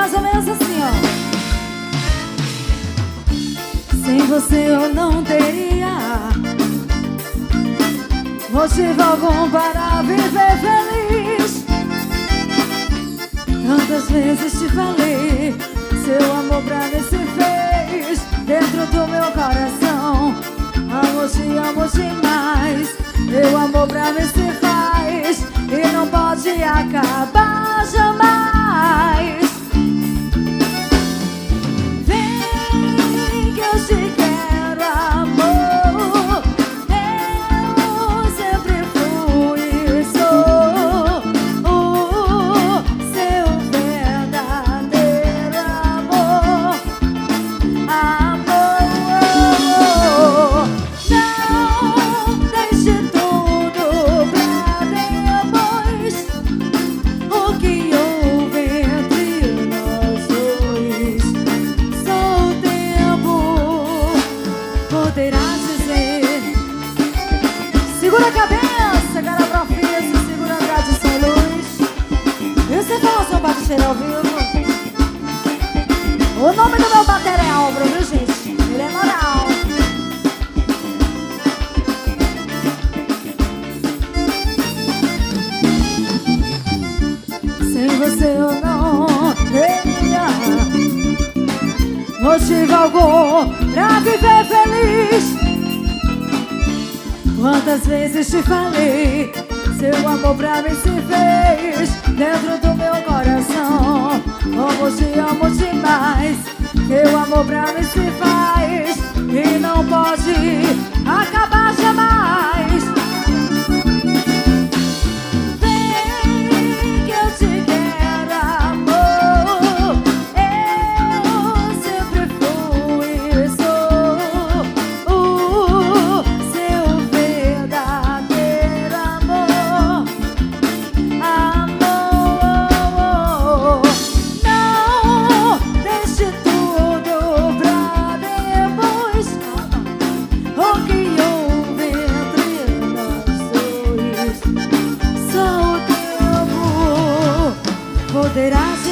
mais ou menos assim, ó. Sem você eu não teria motivo algum para viver feliz. Tantas vezes te falei, seu amor pra mim se fez dentro do meu coração. Amo, te amo demais. Meu amor pra mim se faz e não pode acabar jamais. Vem que eu te quero, amor. Eu sempre fui e sou o seu verdadeiro amor. Amor, não deixe tudo pra depois. O que houve entre nós dois, só o tempo poderá dizer. Segura a cabeça, cara profissa, segura a tradição luz. E você fala seu bate-cheiro ao vivo. O nome do meu bater é Álvaro, viu, gente? Ele é moral. Sem você eu não teria motivo algum pra viver feliz. Quantas vezes te falei, seu amor pra mim se fez dentro do meu coração. Como te amo demais. Meu amor pra mim se faz e não pode acabar jamais. Vem que eu te quero, amor. Eu sempre fui e sou o seu verdadeiro amor. Amor, não deixe tudo pra depois. O que houve entre nós dois, só o tempo poderá dizer.